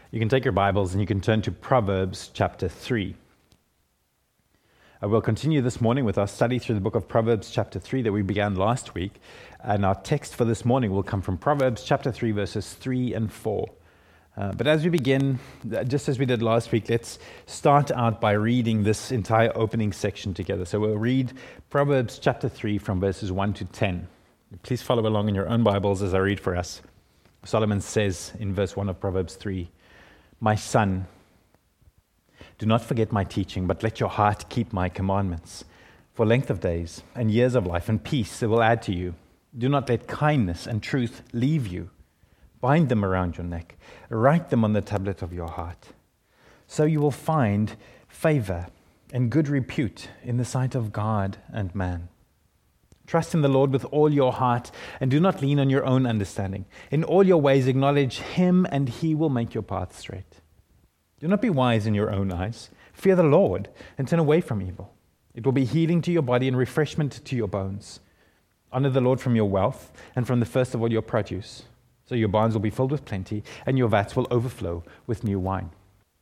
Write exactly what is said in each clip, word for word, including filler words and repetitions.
You can take your Bibles and you can turn to Proverbs chapter three. I will continue this morning with our study through the book of Proverbs chapter three that we began last week. And our text for this morning will come from Proverbs chapter three, verses three and four. Uh, but as we begin, just as we did last week, let's start out by reading this entire opening section together. So we'll read Proverbs chapter three from verses one to ten. Please follow along in your own Bibles as I read for us. Solomon says in verse one of Proverbs three, "My son, do not forget my teaching, but let your heart keep my commandments. For length of days and years of life and peace they will add to you. Do not let kindness and truth leave you. Bind them around your neck. Write them on the tablet of your heart. So you will find favor and good repute in the sight of God and man. Trust in the Lord with all your heart and do not lean on your own understanding. In all your ways acknowledge him and he will make your path straight. Do not be wise in your own eyes. Fear the Lord and turn away from evil. It will be healing to your body and refreshment to your bones. Honor the Lord from your wealth and from the first of all your produce. So your barns will be filled with plenty and your vats will overflow with new wine."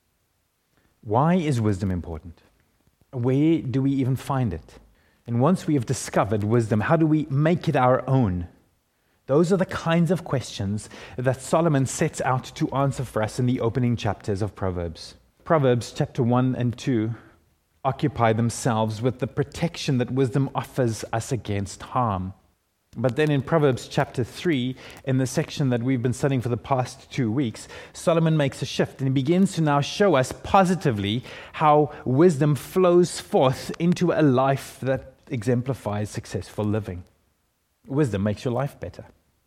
Why is wisdom important? Where do we even find it? And once we have discovered wisdom, how do we make it our own? Those are the kinds of questions that Solomon sets out to answer for us in the opening chapters of Proverbs. Proverbs chapter one and two occupy themselves with the protection that wisdom offers us against harm. But then in Proverbs chapter three, in the section that we've been studying for the past two weeks, Solomon makes a shift and he begins to now show us positively how wisdom flows forth into a life that exemplifies successful living. Wisdom makes your life better.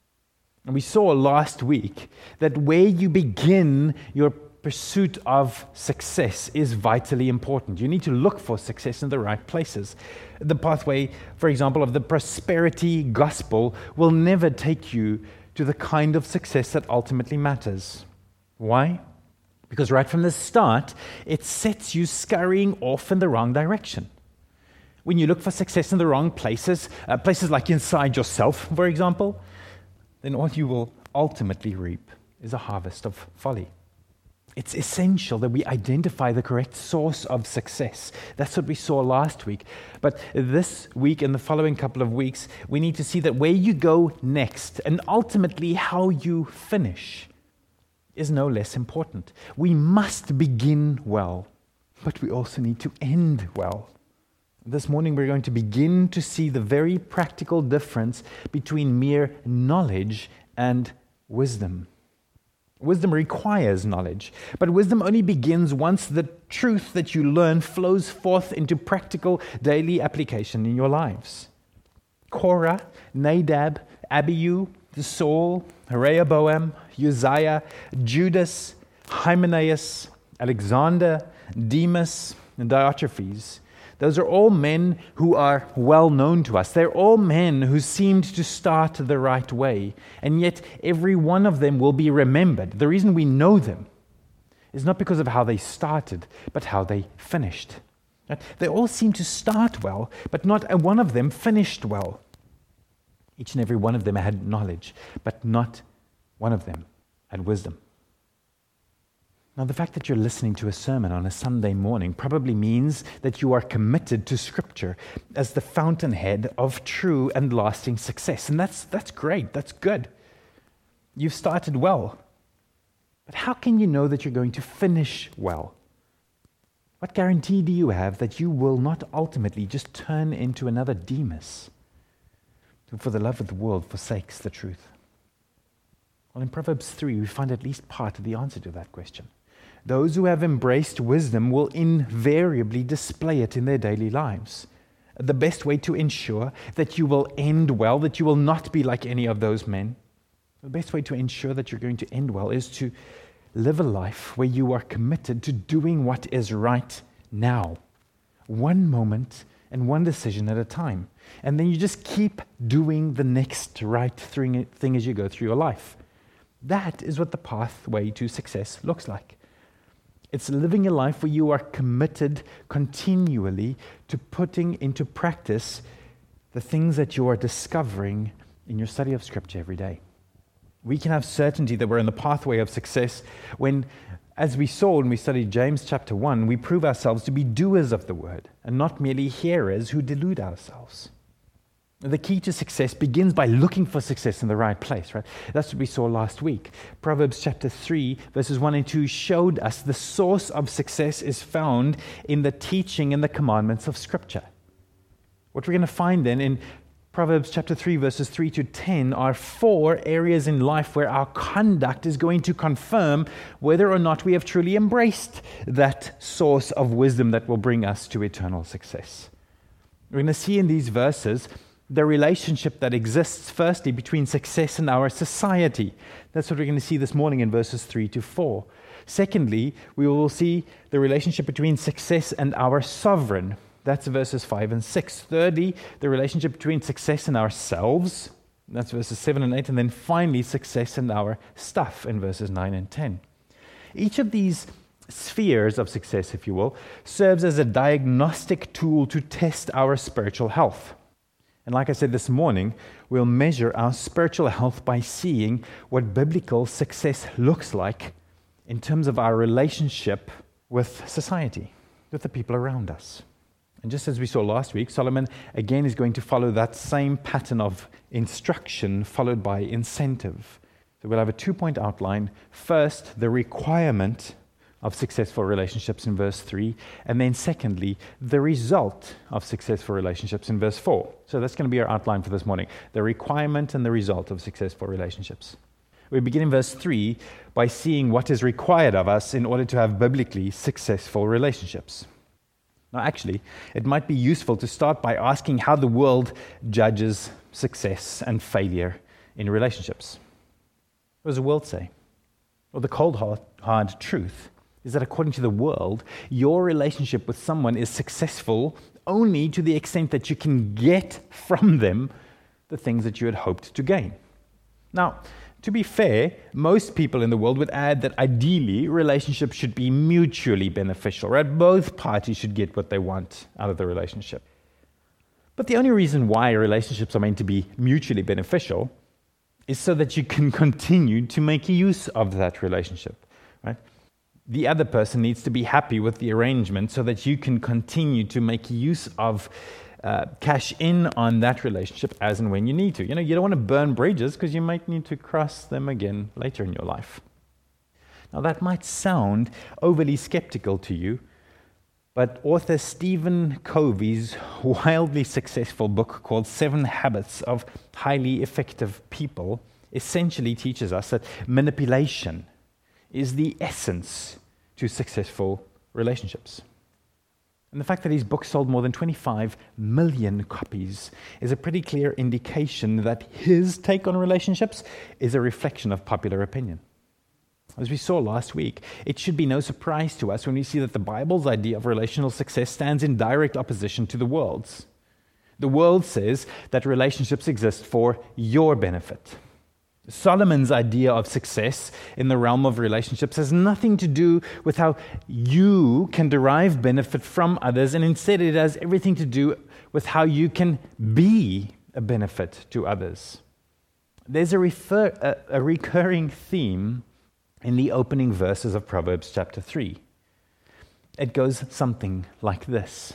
And we saw last week that where you begin your pursuit of success is vitally important. You need to look for success in the right places. The pathway, for example, of the prosperity gospel will never take you to the kind of success that ultimately matters. Why? Because right from the start, it sets you scurrying off in the wrong direction. When you look for success in the wrong places, uh, places like inside yourself, for example, then all you will ultimately reap is a harvest of folly. It's essential that we identify the correct source of success. That's what we saw last week. But this week and the following couple of weeks, we need to see that where you go next and ultimately how you finish is no less important. We must begin well, but we also need to end well. This morning we're going to begin to see the very practical difference between mere knowledge and wisdom. Wisdom requires knowledge, but wisdom only begins once the truth that you learn flows forth into practical daily application in your lives. Korah, Nadab, Abihu, Saul, Rehoboam, Uzziah, Judas, Hymenaeus, Alexander, Demas, and Diotrephes. Those are all men who are well known to us. They're all men who seemed to start the right way, and yet every one of them will be remembered. The reason we know them is not because of how they started, but how they finished. They all seem to start well, but not one of them finished well. Each and every one of them had knowledge, but not one of them had wisdom. Now, the fact that you're listening to a sermon on a Sunday morning probably means that you are committed to Scripture as the fountainhead of true and lasting success. And that's that's great. That's good. You've started well. But how can you know that you're going to finish well? What guarantee do you have that you will not ultimately just turn into another Demas who, for the love of the world, forsakes the truth? Well, in Proverbs three, we find at least part of the answer to that question. Those who have embraced wisdom will invariably display it in their daily lives. The best way to ensure that you will end well, that you will not be like any of those men, the best way to ensure that you're going to end well is to live a life where you are committed to doing what is right now, one moment and one decision at a time. And then you just keep doing the next right thing as you go through your life. That is what the pathway to success looks like. It's living a life where you are committed continually to putting into practice the things that you are discovering in your study of Scripture every day. We can have certainty that we're in the pathway of success when, As we saw when we studied James chapter one, we prove ourselves to be doers of the word and not merely hearers who delude ourselves. The key to success begins by looking for success in the right place, right? That's what we saw last week. Proverbs chapter three, verses one and two showed us the source of success is found in the teaching and the commandments of Scripture. What we're going to find then in Proverbs chapter three, verses three to ten are four areas in life where our conduct is going to confirm whether or not we have truly embraced that source of wisdom that will bring us to eternal success. We're going to see in these verses the relationship that exists, firstly, between success and our society. That's what we're going to see this morning in verses three to four. Secondly, we will see the relationship between success and our sovereign. That's verses five and six. Thirdly, the relationship between success and ourselves. That's verses seven and eight. And then finally, success and our stuff in verses nine and ten. Each of these spheres of success, if you will, serves as a diagnostic tool to test our spiritual health. And like I said this morning, we'll measure our spiritual health by seeing what biblical success looks like in terms of our relationship with society, with the people around us. And just as we saw last week, Solomon again is going to follow that same pattern of instruction followed by incentive. So we'll have a two-point outline. First, the requirement of successful relationships in verse three, and then secondly, the result of successful relationships in verse four. So that's going to be our outline for this morning, the requirement and the result of successful relationships. We begin in verse three by seeing what is required of us in order to have biblically successful relationships. Now actually, it might be useful to start by asking how the world judges success and failure in relationships. What does the world say? Well, the cold hard, hard truth is that according to the world, your relationship with someone is successful only to the extent that you can get from them the things that you had hoped to gain. Now, to be fair, most people in the world would add that ideally, relationships should be mutually beneficial, right? Both parties should get what they want out of the relationship. But the only reason why relationships are meant to be mutually beneficial is so that you can continue to make use of that relationship, right? The other person needs to be happy with the arrangement so that you can continue to make use of, uh, cash in on that relationship as and when you need to. You know, you don't want to burn bridges because you might need to cross them again later in your life. Now, that might sound overly skeptical to you, but author Stephen Covey's wildly successful book called Seven Habits of Highly Effective People essentially teaches us that manipulation is the essence to successful relationships. And the fact that his book sold more than twenty-five million copies is a pretty clear indication that his take on relationships is a reflection of popular opinion. As we saw last week, it should be no surprise to us when we see that the Bible's idea of relational success stands in direct opposition to the world's. The world says that relationships exist for your benefit. Solomon's idea of success in the realm of relationships has nothing to do with how you can derive benefit from others, and instead it has everything to do with how you can be a benefit to others. There's a, refer, a, a recurring theme in the opening verses of Proverbs chapter three. It goes something like this.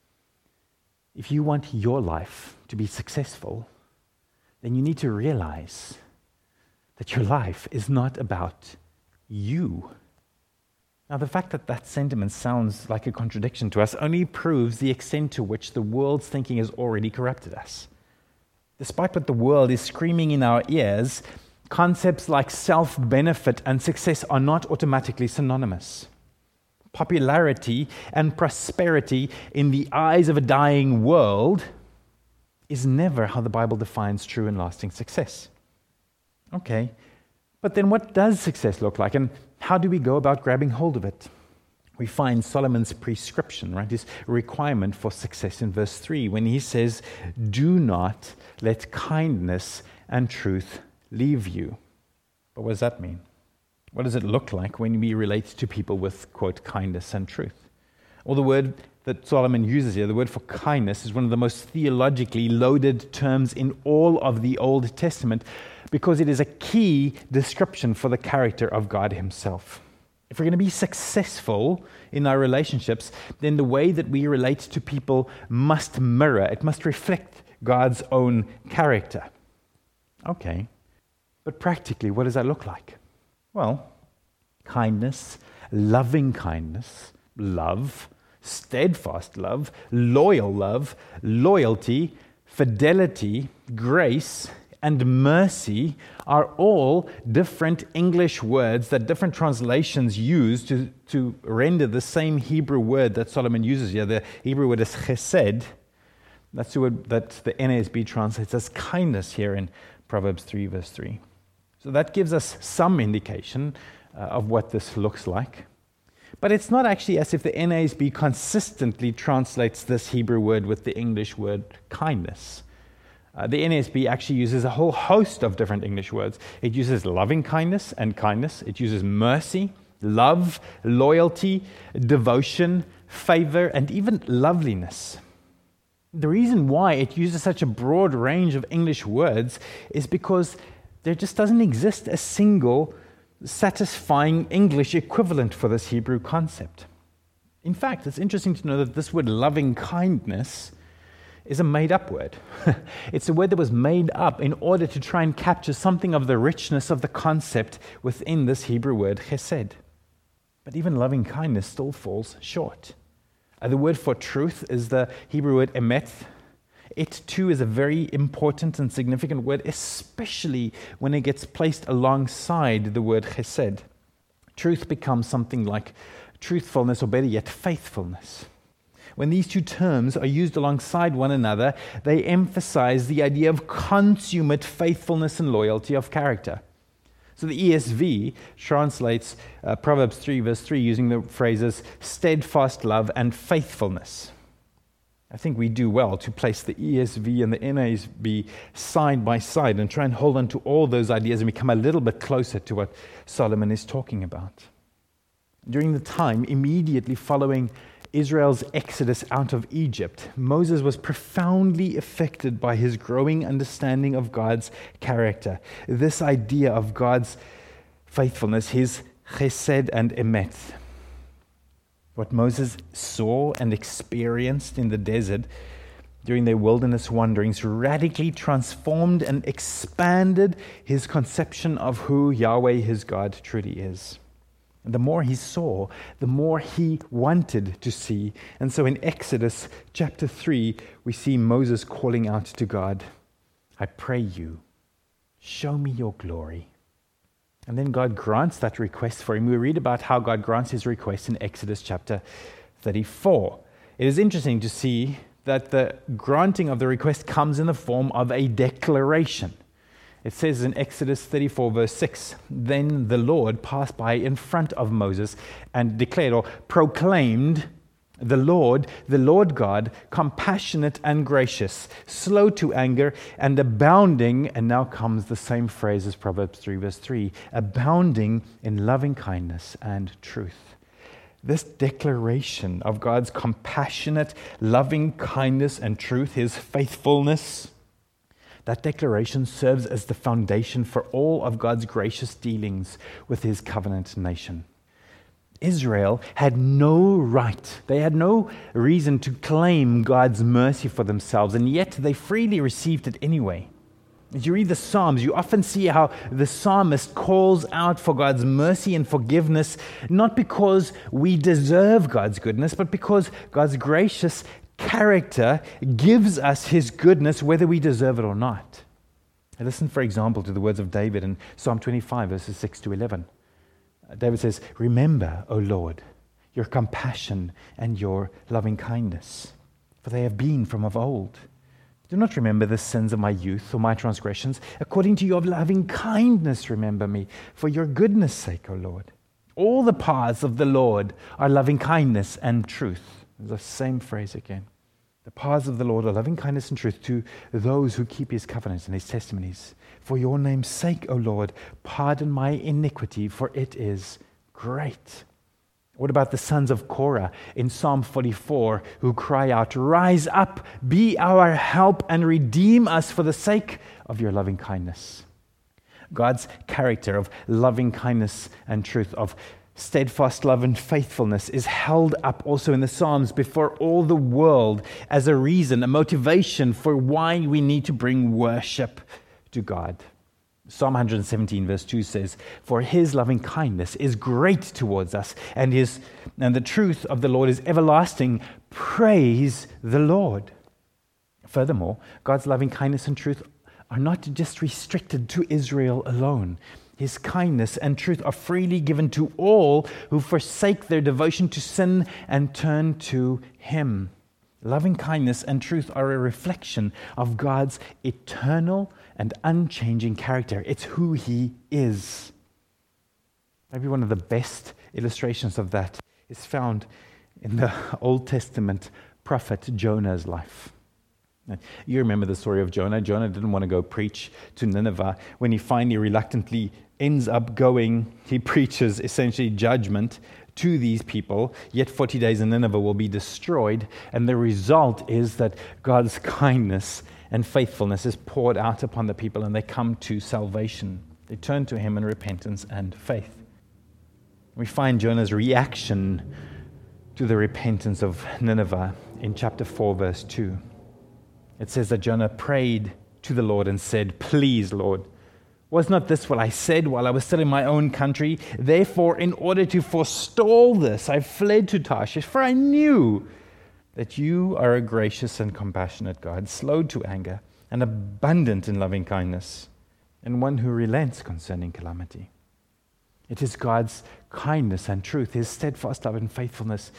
If you want your life to be successful, then you need to realize that your life is not about you. Now, the fact that that sentiment sounds like a contradiction to us only proves the extent to which the world's thinking has already corrupted us. Despite what the world is screaming in our ears, concepts like self-benefit and success are not automatically synonymous. Popularity and prosperity in the eyes of a dying world is never how the Bible defines true and lasting success. Okay, but then what does success look like, and how do we go about grabbing hold of it? We find Solomon's prescription, right, his requirement for success in verse three, when he says, "Do not let kindness and truth leave you." But what does that mean? What does it look like when we relate to people with, quote, kindness and truth? Well, the word that Solomon uses here, the word for kindness, is one of the most theologically loaded terms in all of the Old Testament, because it is a key description for the character of God himself. If we're going to be successful in our relationships, then the way that we relate to people must mirror, it must reflect God's own character. Okay, but practically, what does that look like? Well, kindness, loving kindness, love, steadfast love, loyal love, loyalty, fidelity, grace, and mercy are all different English words that different translations use to, to render the same Hebrew word that Solomon uses here. The Hebrew word is chesed. That's the word that the N A S B translates as kindness here in Proverbs three, verse three. So that gives us some indication uh, of what this looks like. But it's not actually as if the N A S B consistently translates this Hebrew word with the English word kindness. Uh, the N A S B actually uses a whole host of different English words. It uses loving kindness and kindness. It uses mercy, love, loyalty, devotion, favor, and even loveliness. The reason why it uses such a broad range of English words is because there just doesn't exist a single satisfying English equivalent for this Hebrew concept. In fact, it's interesting to know that this word loving kindness is a made-up word. It's a word that was made up in order to try and capture something of the richness of the concept within this Hebrew word chesed. But even loving kindness still falls short. Uh, the word for truth is the Hebrew word emet. It too is a very important and significant word, especially when it gets placed alongside the word chesed. Truth becomes something like truthfulness, or better yet, faithfulness. When these two terms are used alongside one another, they emphasize the idea of consummate faithfulness and loyalty of character. So the E S V translates uh, Proverbs three, verse three, using the phrases steadfast love and faithfulness. I think we do well to place the E S V and the N A S B side by side and try and hold on to all those ideas and become a little bit closer to what Solomon is talking about. During the time immediately following Israel's exodus out of Egypt, Moses was profoundly affected by his growing understanding of God's character. This idea of God's faithfulness, his chesed and emet. What Moses saw and experienced in the desert during their wilderness wanderings radically transformed and expanded his conception of who Yahweh, his God, truly is. And the more he saw, the more he wanted to see. And so in Exodus chapter three, we see Moses calling out to God, I pray you, show me your glory. And then God grants that request for him. We read about how God grants his request in Exodus chapter thirty-four. It is interesting to see that the granting of the request comes in the form of a declaration. It says in Exodus thirty-four, verse six, then the Lord passed by in front of Moses and declared or proclaimed, the Lord, the Lord God, compassionate and gracious, slow to anger and abounding, and now comes the same phrase as Proverbs three, verse three, abounding in loving kindness and truth. This declaration of God's compassionate, loving kindness and truth, his faithfulness, that declaration serves as the foundation for all of God's gracious dealings with his covenant nation. Israel had no right, they had no reason to claim God's mercy for themselves, and yet they freely received it anyway. As you read the Psalms, you often see how the psalmist calls out for God's mercy and forgiveness, not because we deserve God's goodness, but because God's gracious character gives us his goodness whether we deserve it or not. Listen, for example, to the words of David in Psalm twenty-five, verses six to eleven. David says, remember, O Lord, your compassion and your loving kindness, for they have been from of old. Do not remember the sins of my youth or my transgressions. According to your loving kindness, remember me, for your goodness' sake, O Lord. All the paths of the Lord are loving kindness and truth. The same phrase again. The paths of the Lord are loving kindness and truth to those who keep his covenants and his testimonies. For your name's sake, O Lord, pardon my iniquity, for it is great. What about the sons of Korah in Psalm forty-four who cry out, rise up, be our help, and redeem us for the sake of your loving kindness? God's character of loving kindness and truth, of steadfast love and faithfulness is held up also in the Psalms before all the world as a reason, a motivation for why we need to bring worship to God. Psalm one seventeen verse two says, "For his loving kindness is great towards us, and his and the truth of the Lord is everlasting. Praise the Lord." Furthermore, God's loving kindness and truth are not just restricted to Israel alone. His kindness and truth are freely given to all who forsake their devotion to sin and turn to him. Loving kindness and truth are a reflection of God's eternal and unchanging character. It's who he is. Maybe one of the best illustrations of that is found in the Old Testament prophet Jonah's life. You remember the story of Jonah. Jonah didn't want to go preach to Nineveh. When he finally reluctantly ends up going, he preaches essentially judgment to these people, yet forty days in Nineveh will be destroyed, and the result is that God's kindness and faithfulness is poured out upon the people, and they come to salvation. They turn to him in repentance and faith. We find Jonah's reaction to the repentance of Nineveh in chapter four, verse two. It says that Jonah prayed to the Lord and said, "Please, Lord, was not this what I said while I was still in my own country? Therefore, in order to forestall this, I fled to Tarshish, for I knew that you are a gracious and compassionate God, slow to anger and abundant in loving kindness, and one who relents concerning calamity." It is God's kindness and truth, his steadfast love and faithfulness.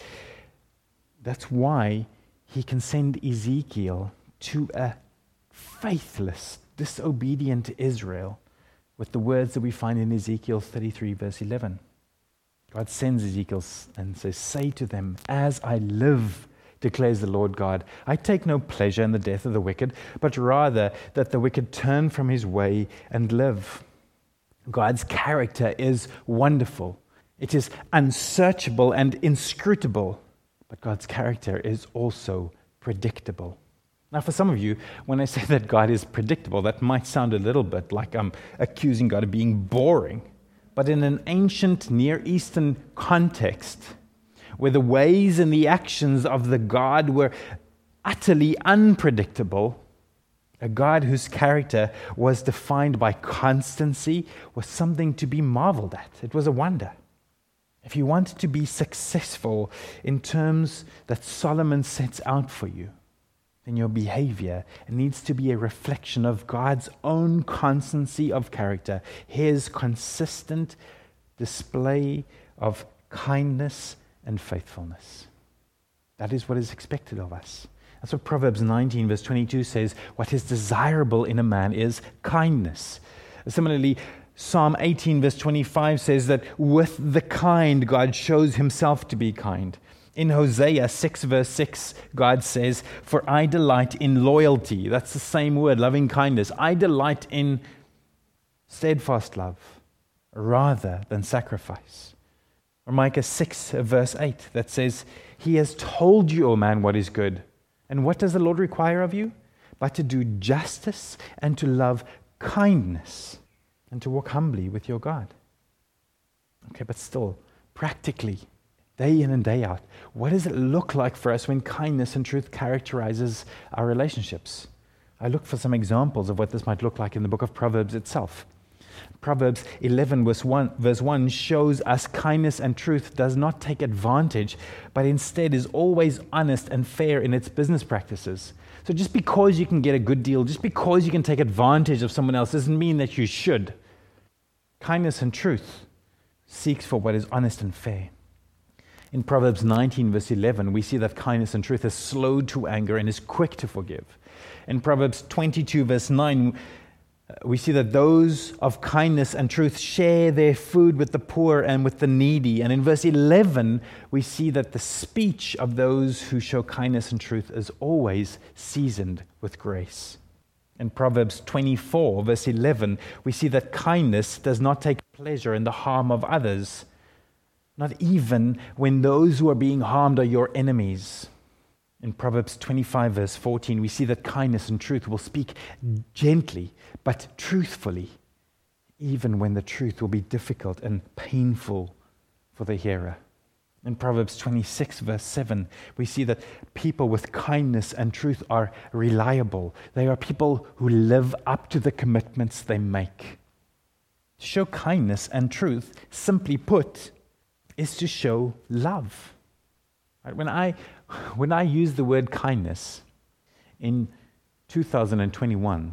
That's why he can send Ezekiel to a faithless, disobedient Israel with the words that we find in Ezekiel thirty-three, verse eleven. God sends Ezekiel and says, "Say to them, as I live, declares the Lord God, I take no pleasure in the death of the wicked, but rather that the wicked turn from his way and live." God's character is wonderful. It is unsearchable and inscrutable, but God's character is also predictable. Now, for some of you, when I say that God is predictable, that might sound a little bit like I'm accusing God of being boring. But in an ancient Near Eastern context, where the ways and the actions of the God were utterly unpredictable, a God whose character was defined by constancy was something to be marveled at. It was a wonder. If you want to be successful in terms that Solomon sets out for you, then your behavior needs to be a reflection of God's own constancy of character, his consistent display of kindness and faithfulness. That is what is expected of us. That's what Proverbs nineteen, verse twenty-two says, what is desirable in a man is kindness. Similarly, Psalm eighteen, verse twenty-five says that with the kind, God shows himself to be kind. In Hosea six, verse six, God says, "For I delight in loyalty." That's the same word, loving kindness. I delight in steadfast love rather than sacrifice. Or Micah six, verse eight, that says, "He has told you, O man, what is good. And what does the Lord require of you? But to do justice and to love kindness and to walk humbly with your God." Okay, but still, practically, day in and day out, what does it look like for us when kindness and truth characterizes our relationships? I look for some examples of what this might look like in the book of Proverbs itself. Proverbs eleven, verse one, verse one shows us kindness and truth does not take advantage, but instead is always honest and fair in its business practices. So just because you can get a good deal, just because you can take advantage of someone else, doesn't mean that you should. Kindness and truth seeks for what is honest and fair. In Proverbs nineteen, verse eleven, we see that kindness and truth is slow to anger and is quick to forgive. In Proverbs twenty-two, verse nine, we see that those of kindness and truth share their food with the poor and with the needy. And in verse eleven, we see that the speech of those who show kindness and truth is always seasoned with grace. In Proverbs twenty-four, verse eleven, we see that kindness does not take pleasure in the harm of others, not even when those who are being harmed are your enemies. In Proverbs twenty-five, verse fourteen, we see that kindness and truth will speak gently but truthfully, even when the truth will be difficult and painful for the hearer. In Proverbs twenty-six, verse seven, we see that people with kindness and truth are reliable. They are people who live up to the commitments they make. To show kindness and truth, simply put, is to show love. Right? When I, when I use the word kindness in two thousand twenty-one,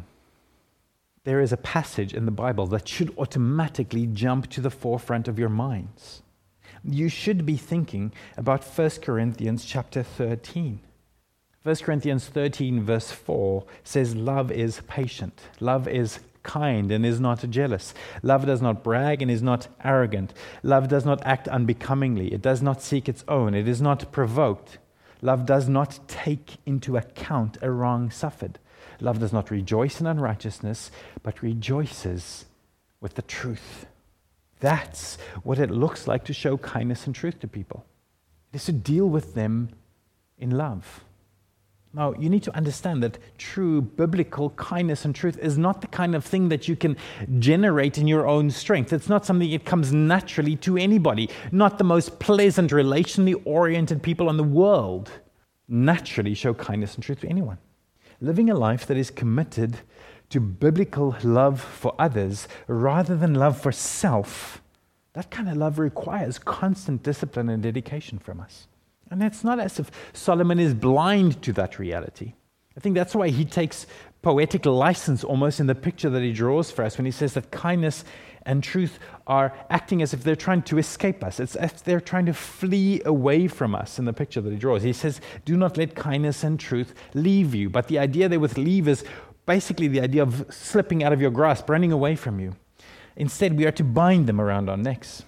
there is a passage in the Bible that should automatically jump to the forefront of your minds. You should be thinking about First Corinthians chapter thirteen. First Corinthians thirteen verse four says, love is patient. Love is kind and is not jealous. Love does not brag and is not arrogant. Love does not act unbecomingly. It does not seek its own. It is not provoked. Love does not take into account a wrong suffered. Love does not rejoice in unrighteousness, but rejoices with the truth. That's what it looks like to show kindness and truth to people. It is to deal with them in love. Now, you need to understand that true biblical kindness and truth is not the kind of thing that you can generate in your own strength. It's not something that comes naturally to anybody. Not the most pleasant, relationally oriented people in the world naturally show kindness and truth to anyone. Living a life that is committed to biblical love for others rather than love for self, that kind of love requires constant discipline and dedication from us. And it's not as if Solomon is blind to that reality. I think that's why he takes poetic license almost in the picture that he draws for us when he says that kindness and truth are acting as if they're trying to escape us. It's as if they're trying to flee away from us in the picture that he draws. He says, do not let kindness and truth leave you. But the idea there with leave is basically the idea of slipping out of your grasp, running away from you. Instead, we are to bind them around our necks.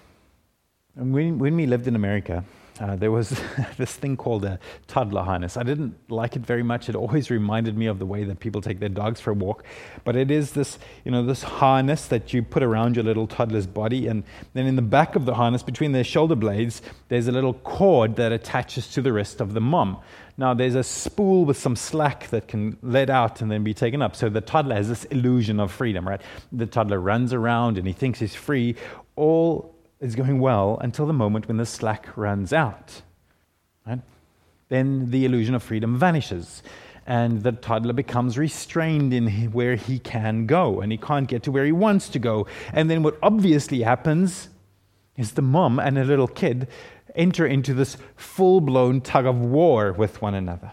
And when, when we lived in America, uh, there was this thing called a toddler harness. I didn't like it very much. It always reminded me of the way that people take their dogs for a walk. But it is this, you know, this harness that you put around your little toddler's body. And then in the back of the harness, between their shoulder blades, there's a little cord that attaches to the wrist of the mom. Now, there's a spool with some slack that can let out and then be taken up. So the toddler has this illusion of freedom, right? The toddler runs around and he thinks he's free. All is going well until the moment when the slack runs out. Right? Then the illusion of freedom vanishes. And the toddler becomes restrained in where he can go. And he can't get to where he wants to go. And then what obviously happens is the mom and a little kid enter into this full-blown tug of war with one another.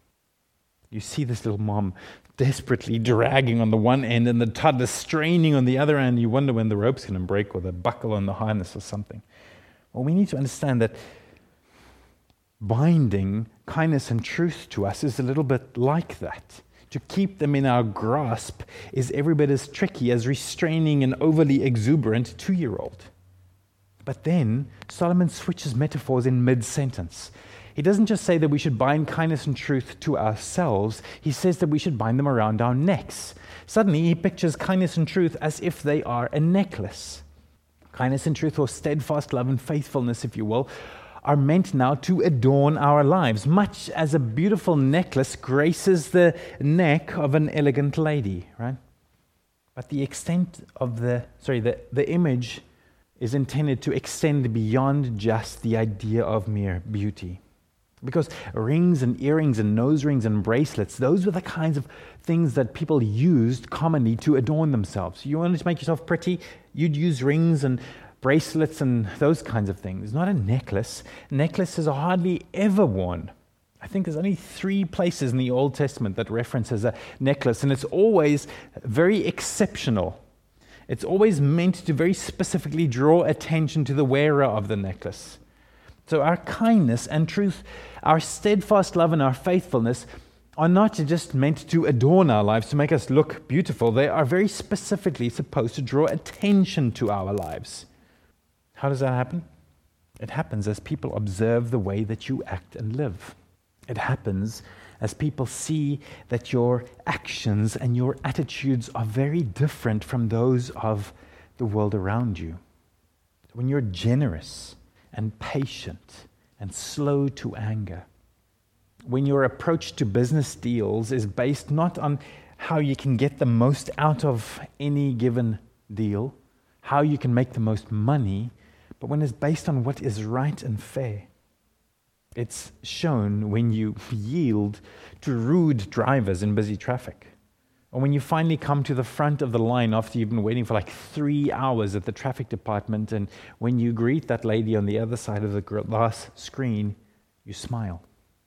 You see this little mom desperately dragging on the one end and the toddler straining on the other end. You wonder when the rope's going to break or the buckle on the harness or something. Well, we need to understand that binding kindness and truth to us is a little bit like that. To keep them in our grasp is every bit as tricky as restraining an overly exuberant two-year-old. But then Solomon switches metaphors in mid-sentence. He doesn't just say that we should bind kindness and truth to ourselves. He says that we should bind them around our necks. Suddenly, he pictures kindness and truth as if they are a necklace. Kindness and truth, or steadfast love and faithfulness, if you will, are meant now to adorn our lives, much as a beautiful necklace graces the neck of an elegant lady, right? But the extent of the, sorry, the, the image is intended to extend beyond just the idea of mere beauty. Because rings and earrings and nose rings and bracelets, those were the kinds of things that people used commonly to adorn themselves. You wanted to make yourself pretty, you'd use rings and bracelets and those kinds of things. Not a necklace. Necklaces are hardly ever worn. I think there's only three places in the Old Testament that references a necklace, and it's always very exceptional. It's always meant to very specifically draw attention to the wearer of the necklace. So our kindness and truth, our steadfast love and our faithfulness are not just meant to adorn our lives, to make us look beautiful. They are very specifically supposed to draw attention to our lives. How does that happen? It happens as people observe the way that you act and live. It happens as people see that your actions and your attitudes are very different from those of the world around you. When you're generous and patient and slow to anger, when your approach to business deals is based not on how you can get the most out of any given deal, how you can make the most money, but when it's based on what is right and fair. It's shown when you yield to rude drivers in busy traffic, or when you finally come to the front of the line after you've been waiting for like three hours at the traffic department, and when you greet that lady on the other side of the glass screen, you smile.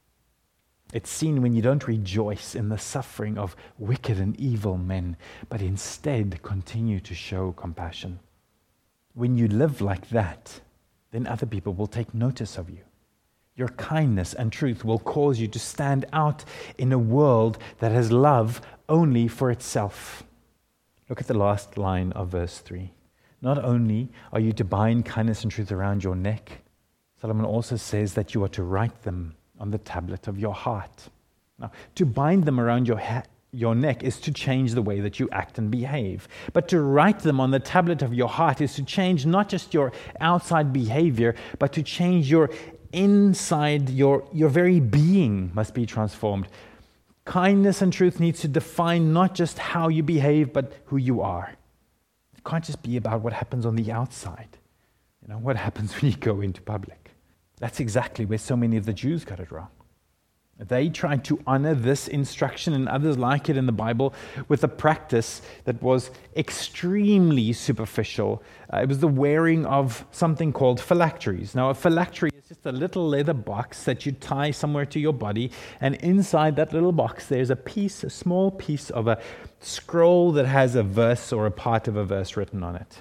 It's seen when you don't rejoice in the suffering of wicked and evil men, but instead continue to show compassion. When you live like that, then other people will take notice of you. Your kindness and truth will cause you to stand out in a world that has love only for itself. Look at the last line of verse three. Not only are you to bind kindness and truth around your neck, Solomon also says that you are to write them on the tablet of your heart. Now, to bind them around your ha- your neck is to change the way that you act and behave. But to write them on the tablet of your heart is to change not just your outside behavior, but to change your inside, your, your very being must be transformed. Kindness and truth needs to define not just how you behave, but who you are. It can't just be about what happens on the outside. You know, what happens when you go into public. That's exactly where so many of the Jews got it wrong. They tried to honor this instruction and others like it in the Bible with a practice that was extremely superficial. Uh, it was the wearing of something called phylacteries. Now, a phylactery is just a little leather box that you tie somewhere to your body, and inside that little box there's a piece, a small piece of a scroll that has a verse or a part of a verse written on it.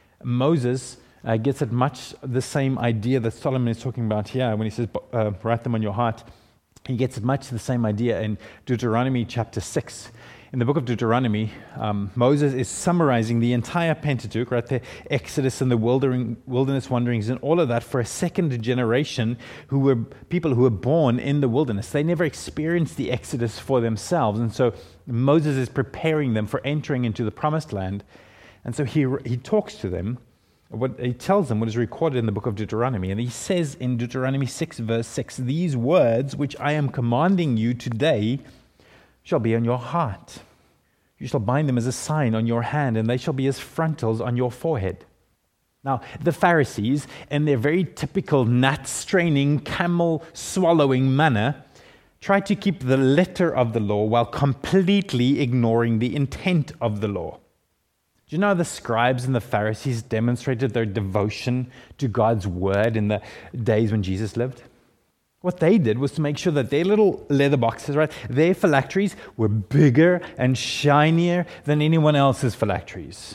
Moses uh, gets at much the same idea that Solomon is talking about here when he says, uh, write them on your heart. He gets at much the same idea in Deuteronomy chapter six. In the book of Deuteronomy, um, Moses is summarizing the entire Pentateuch, right, the Exodus and the wilderness wanderings and all of that for a second generation who were people who were born in the wilderness. They never experienced the Exodus for themselves. And so Moses is preparing them for entering into the promised land. And so he he talks to them. What he tells them what is recorded in the book of Deuteronomy. And he says in Deuteronomy six, verse six, these words which I am commanding you today shall be on your heart. You shall bind them as a sign on your hand, and they shall be as frontals on your forehead. Now, the Pharisees, in their very typical gnat-straining, camel-swallowing manner, tried to keep the letter of the law while completely ignoring the intent of the law. Do you know the scribes and the Pharisees demonstrated their devotion to God's word in the days when Jesus lived? What they did was to make sure that their little leather boxes, right, their phylacteries were bigger and shinier than anyone else's phylacteries.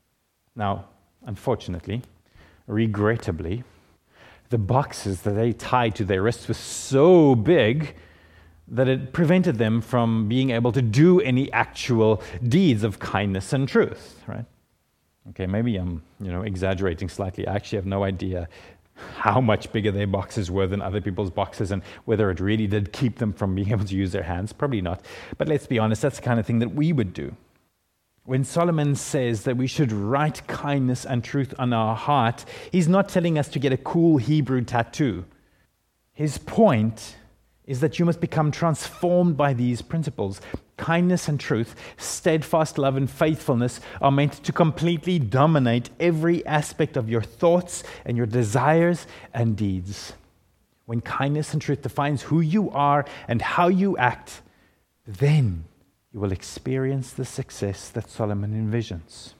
Now, unfortunately, regrettably, the boxes that they tied to their wrists were so big that it prevented them from being able to do any actual deeds of kindness and truth, right? Okay, maybe I'm, you know, exaggerating slightly. I actually have no idea how much bigger their boxes were than other people's boxes and whether it really did keep them from being able to use their hands. Probably not. But let's be honest, that's the kind of thing that we would do. When Solomon says that we should write kindness and truth on our heart, he's not telling us to get a cool Hebrew tattoo. His point is that you must become transformed by these principles. Kindness and truth, steadfast love and faithfulness are meant to completely dominate every aspect of your thoughts and your desires and deeds. When kindness and truth defines who you are and how you act, then you will experience the success that Solomon envisions.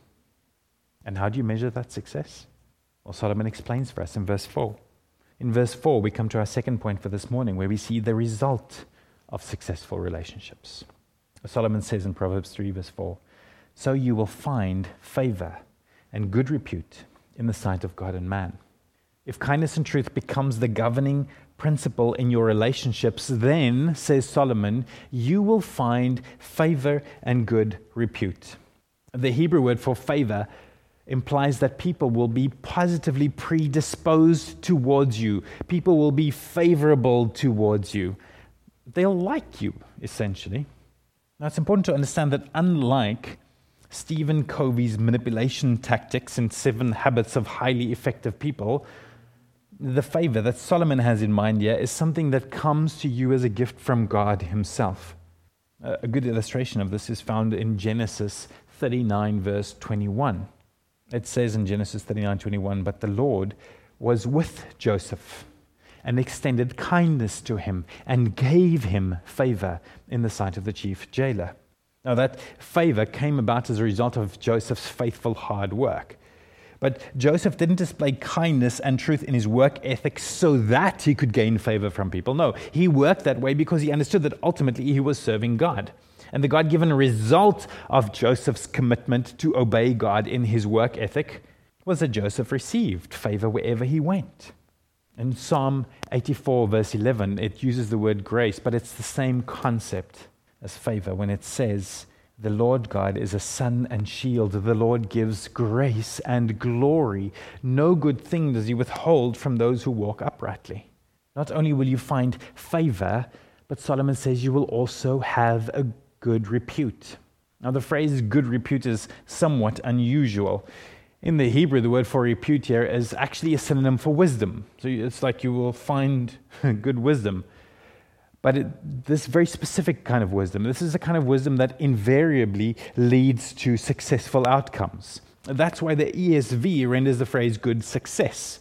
And how do you measure that success? Well, Solomon explains for us in verse four. In verse four, we come to our second point for this morning, where we see the result of successful relationships. Solomon says in Proverbs three, verse four, so you will find favor and good repute in the sight of God and man. If kindness and truth becomes the governing principle in your relationships, then, says Solomon, you will find favor and good repute. The Hebrew word for favor implies that people will be positively predisposed towards you. People will be favorable towards you. They'll like you, essentially. Now, it's important to understand that unlike Stephen Covey's manipulation tactics in Seven Habits of Highly Effective People, the favor that Solomon has in mind here is something that comes to you as a gift from God himself. A good illustration of this is found in Genesis thirty-nine, verse twenty-one. It says in Genesis thirty-nine twenty-one, but the Lord was with Joseph and extended kindness to him and gave him favor in the sight of the chief jailer. Now that favor came about as a result of Joseph's faithful hard work. But Joseph didn't display kindness and truth in his work ethic so that he could gain favor from people. No, he worked that way because he understood that ultimately he was serving God. And the God-given result of Joseph's commitment to obey God in his work ethic was that Joseph received favor wherever he went. In Psalm eighty-four, verse eleven, it uses the word grace, but it's the same concept as favor when it says, the Lord God is a sun and shield. The Lord gives grace and glory. No good thing does he withhold from those who walk uprightly. Not only will you find favor, but Solomon says you will also have a good repute. Now the phrase good repute is somewhat unusual. In the Hebrew, the word for repute here is actually a synonym for wisdom. So it's like you will find good wisdom. But it, this very specific kind of wisdom, this is the kind of wisdom that invariably leads to successful outcomes. That's why the E S V renders the phrase good success.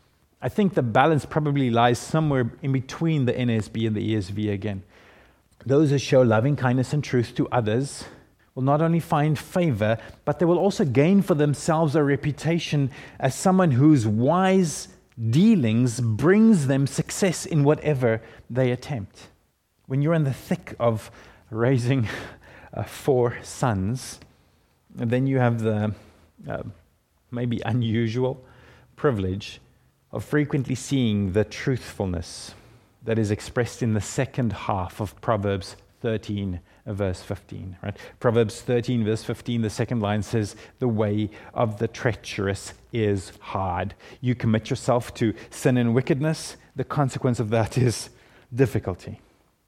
I think the balance probably lies somewhere in between the N S B and the E S V again. Those who show loving kindness and truth to others will not only find favor, but they will also gain for themselves a reputation as someone whose wise dealings brings them success in whatever they attempt. When you're in the thick of raising uh, four sons, then you have the uh, maybe unusual privilege of frequently seeing the truthfulness that is expressed in the second half of Proverbs thirteen, verse fifteen. Right? Proverbs thirteen, verse fifteen, the second line says, the way of the treacherous is hard. You commit yourself to sin and wickedness, the consequence of that is difficulty.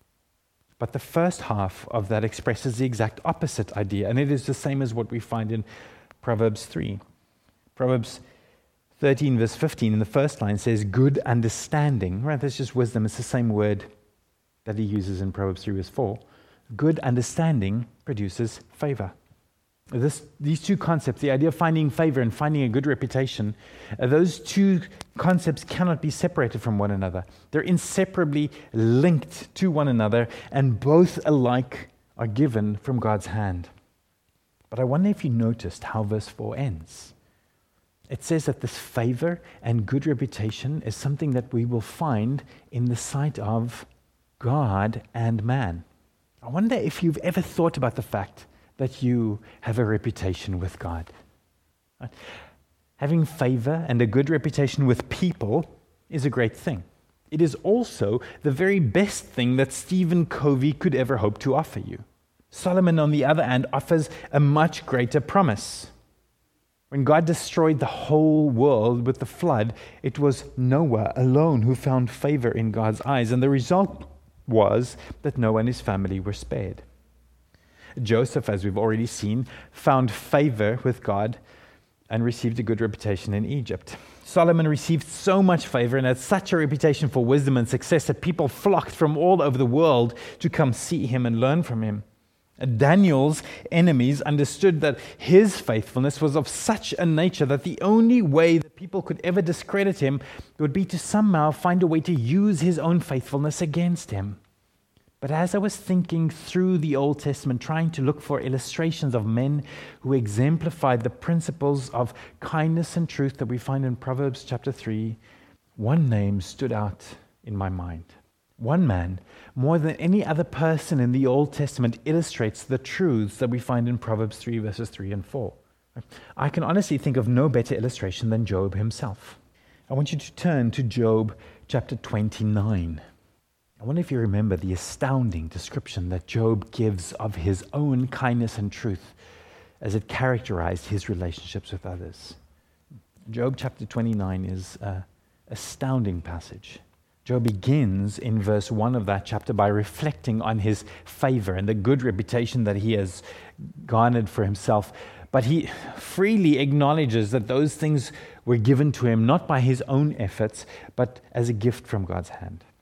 But the first half of that expresses the exact opposite idea, and it is the same as what we find in Proverbs three. Proverbs thirteen, verse fifteen, in the first line says, good understanding. Right? That's just wisdom. It's the same word that he uses in Proverbs three, verse four. Good understanding produces favor. This, these two concepts, the idea of finding favor and finding a good reputation, uh, those two concepts cannot be separated from one another. They're inseparably linked to one another, and both alike are given from God's hand. But I wonder if you noticed how verse four ends. It says that this favor and good reputation is something that we will find in the sight of God and man. I wonder if you've ever thought about the fact that you have a reputation with God. Right? Having favor and a good reputation with people is a great thing. It is also the very best thing that Stephen Covey could ever hope to offer you. Solomon, on the other hand, offers a much greater promise. When God destroyed the whole world with the flood, it was Noah alone who found favor in God's eyes, and the result was that Noah and his family were spared. Joseph, as we've already seen, found favor with God and received a good reputation in Egypt. Solomon received so much favor and had such a reputation for wisdom and success that people flocked from all over the world to come see him and learn from him. Daniel's enemies understood that his faithfulness was of such a nature that the only way that people could ever discredit him would be to somehow find a way to use his own faithfulness against him. But as I was thinking through the Old Testament, trying to look for illustrations of men who exemplified the principles of kindness and truth that we find in Proverbs chapter three, one name stood out in my mind. One man, more than any other person in the Old Testament, illustrates the truths that we find in Proverbs three, verses three and four. I can honestly think of no better illustration than Job himself. I want you to turn to Job chapter twenty-nine. I wonder if you remember the astounding description that Job gives of his own kindness and truth as it characterized his relationships with others. Job chapter twenty-nine is an astounding passage. Job begins in verse one of that chapter by reflecting on his favor and the good reputation that he has garnered for himself. But he freely acknowledges that those things were given to him not by his own efforts, but as a gift from God's hand.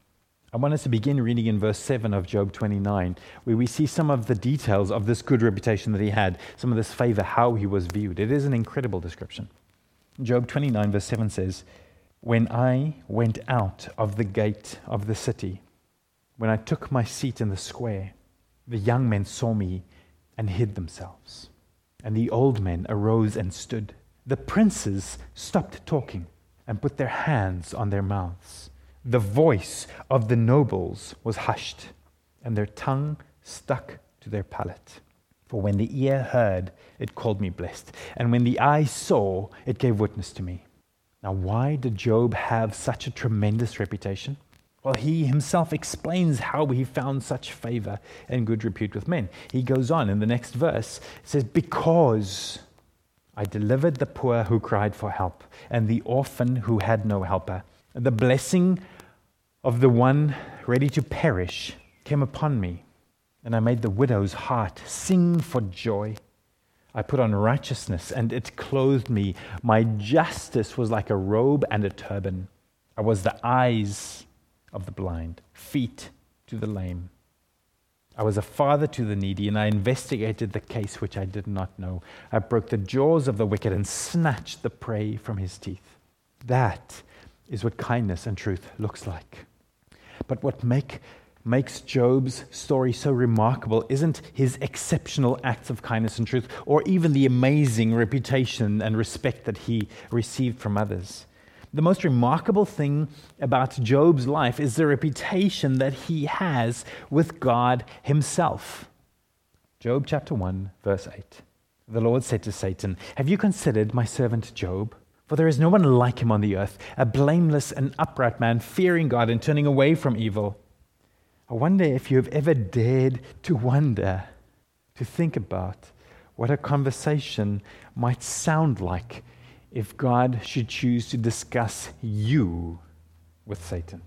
I want us to begin reading in verse seven of Job twenty-nine, where we see some of the details of this good reputation that he had, some of this favor, how he was viewed. It is an incredible description. Job twenty-nine, verse seven says, "When I went out of the gate of the city, when I took my seat in the square, the young men saw me and hid themselves, and the old men arose and stood. The princes stopped talking and put their hands on their mouths. The voice of the nobles was hushed, and their tongue stuck to their palate. For when the ear heard, it called me blessed, and when the eye saw, it gave witness to me." Now, why did Job have such a tremendous reputation? Well, he himself explains how he found such favor and good repute with men. He goes on in the next verse, it says, "Because I delivered the poor who cried for help, and the orphan who had no helper. The blessing of the one ready to perish came upon me, and I made the widow's heart sing for joy. I put on righteousness, and it clothed me. My justice was like a robe and a turban. I was the eyes of the blind, feet to the lame. I was a father to the needy, and I investigated the case which I did not know. I broke the jaws of the wicked and snatched the prey from his teeth." That is what kindness and truth looks like. But what make, makes Job's story so remarkable isn't his exceptional acts of kindness and truth, or even the amazing reputation and respect that he received from others. The most remarkable thing about Job's life is the reputation that he has with God himself. Job chapter one, verse eight. The Lord said to Satan, "Have you considered my servant Job? For there is no one like him on the earth, a blameless and upright man, fearing God and turning away from evil." I wonder if you have ever dared to wonder, to think about what a conversation might sound like if God should choose to discuss you with Satan.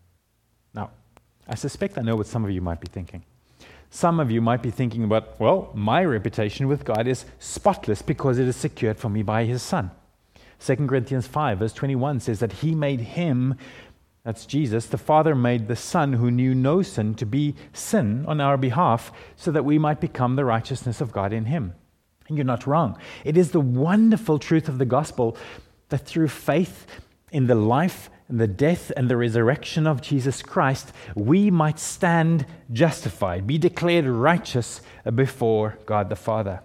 Now, I suspect I know what some of you might be thinking. Some of you might be thinking about, well, my reputation with God is spotless because it is secured for me by his Son. Second Corinthians five, verse twenty-one says that he made him, that's Jesus, the Father made the Son who knew no sin to be sin on our behalf so that we might become the righteousness of God in him. And you're not wrong. It is the wonderful truth of the gospel that through faith in the life and the death and the resurrection of Jesus Christ, we might stand justified, be declared righteous before God the Father.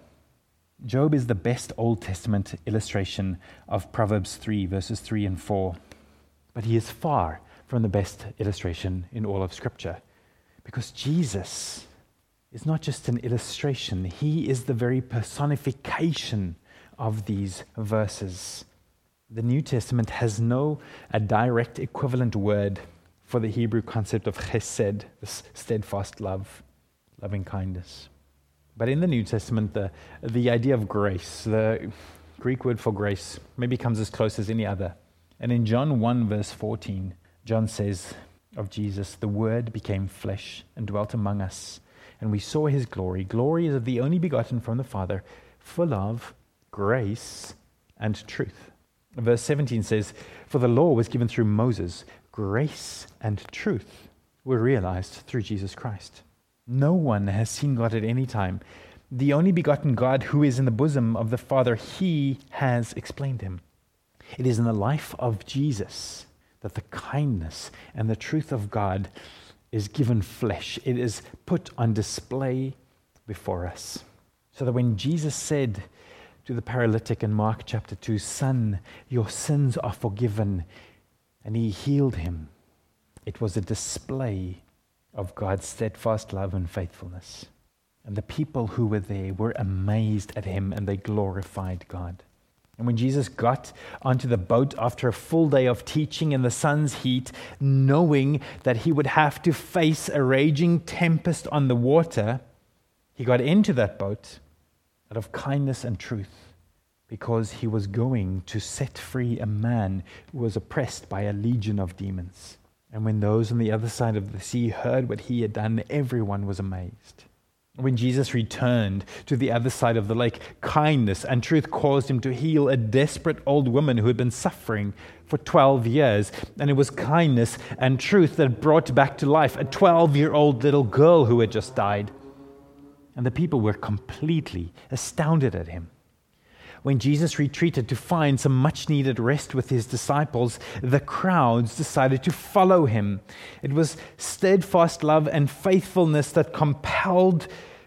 Job is the best Old Testament illustration of Proverbs three, verses three and four. But he is far from the best illustration in all of Scripture, because Jesus is not just an illustration. He is the very personification of these verses. The New Testament has no a direct equivalent word for the Hebrew concept of chesed, this steadfast love, loving kindness. But in the New Testament, the, the idea of grace, the Greek word for grace, maybe comes as close as any other. And in John one, verse fourteen, John says of Jesus, "The Word became flesh and dwelt among us, and we saw his glory. Glory is of the only begotten from the Father, full of grace and truth." Verse seventeen says, "For the law was given through Moses. Grace and truth were realized through Jesus Christ." No one has seen God at any time. The only begotten God who is in the bosom of the Father, he has explained him. It is in the life of Jesus that the kindness and the truth of God is given flesh. It is put on display before us. So that when Jesus said to the paralytic in Mark chapter two, "Son, your sins are forgiven," and he healed him, it was a display of God's steadfast love and faithfulness. And the people who were there were amazed at him, and they glorified God. And when Jesus got onto the boat after a full day of teaching in the sun's heat, knowing that he would have to face a raging tempest on the water, he got into that boat out of kindness and truth, because he was going to set free a man who was oppressed by a legion of demons. And when those on the other side of the sea heard what he had done, everyone was amazed. When Jesus returned to the other side of the lake, kindness and truth caused him to heal a desperate old woman who had been suffering for twelve years. And it was kindness and truth that brought back to life a twelve-year-old little girl who had just died. And the people were completely astounded at him. When Jesus retreated to find some much-needed rest with his disciples, the crowds decided to follow him. It was steadfast love and faithfulness that compelled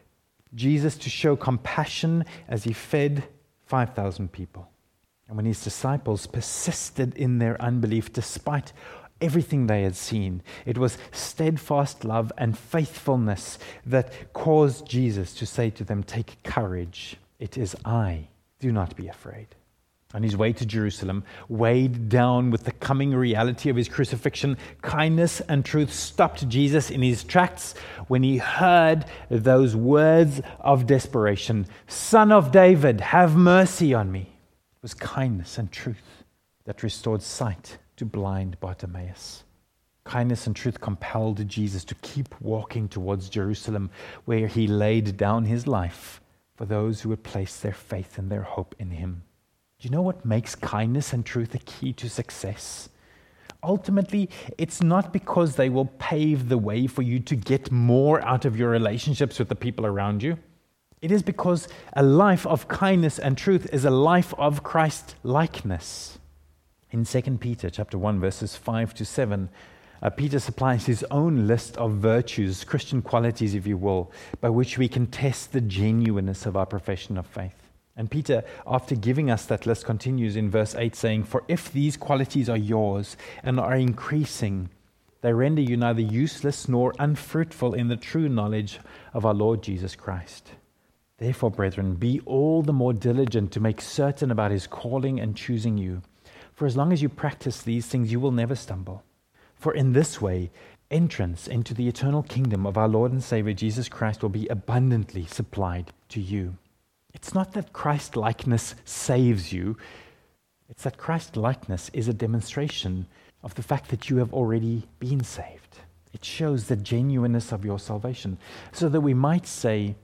Jesus to show compassion as he fed five thousand people. And when his disciples persisted in their unbelief despite everything they had seen, it was steadfast love and faithfulness that caused Jesus to say to them, "Take courage, it is I. Do not be afraid." On his way to Jerusalem, weighed down with the coming reality of his crucifixion, kindness and truth stopped Jesus in his tracks when he heard those words of desperation, "Son of David, have mercy on me." It was kindness and truth that restored sight to blind Bartimaeus. Kindness and truth compelled Jesus to keep walking towards Jerusalem, where he laid down his life for those who would place their faith and their hope in him. Do you know what makes kindness and truth a key to success? Ultimately, it's not because they will pave the way for you to get more out of your relationships with the people around you. It is because a life of kindness and truth is a life of Christ-likeness. In Second Peter chapter one, verses five to seven, Uh, Peter supplies his own list of virtues, Christian qualities, if you will, by which we can test the genuineness of our profession of faith. And Peter, after giving us that list, continues in verse eight saying, "For if these qualities are yours and are increasing, they render you neither useless nor unfruitful in the true knowledge of our Lord Jesus Christ. Therefore, brethren, be all the more diligent to make certain about his calling and choosing you. For as long as you practice these things, you will never stumble. For in this way, entrance into the eternal kingdom of our Lord and Savior Jesus Christ will be abundantly supplied to you." It's not that Christ-likeness saves you. It's that Christ-likeness is a demonstration of the fact that you have already been saved. It shows the genuineness of your salvation. So that we might say,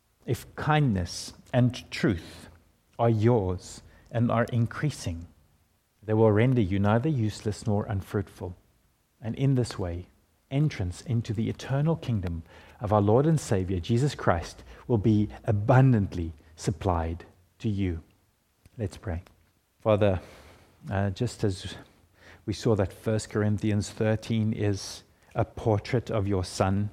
if kindness and truth are yours and are increasing, they will render you neither useless nor unfruitful. And in this way, entrance into the eternal kingdom of our Lord and Savior, Jesus Christ, will be abundantly supplied to you. Let's pray. Father, uh, just as we saw that First Corinthians thirteen is a portrait of your Son,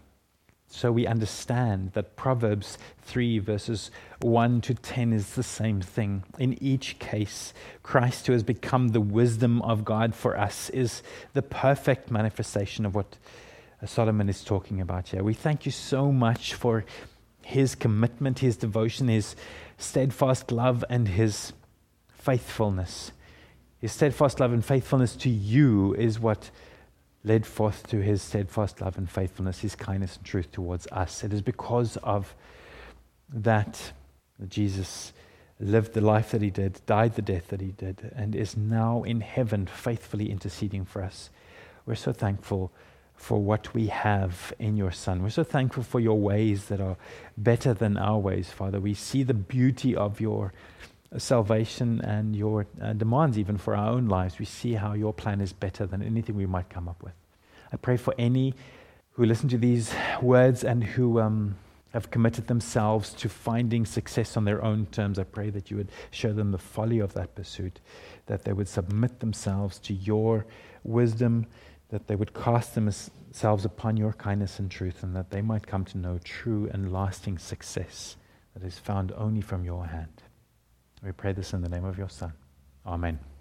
so we understand that Proverbs three verses one to ten is the same thing. In each case, Christ, who has become the wisdom of God for us, is the perfect manifestation of what Solomon is talking about here. We thank you so much for his commitment, his devotion, his steadfast love, and his faithfulness. His steadfast love and faithfulness to you is what led forth to his steadfast love and faithfulness, his kindness and truth towards us. It is because of that Jesus lived the life that he did, died the death that he did, and is now in heaven faithfully interceding for us. We're so thankful for what we have in your Son. We're so thankful for your ways that are better than our ways, Father. We see the beauty of your salvation and your uh, demands even for our own lives. We see how your plan is better than anything we might come up with. I pray for any who listen to these words and who um, have committed themselves to finding success on their own terms. I pray that you would show them the folly of that pursuit, that they would submit themselves to your wisdom, that they would cast themselves upon your kindness and truth, and that they might come to know true and lasting success that is found only from your hand. We pray this in the name of your Son. Amen.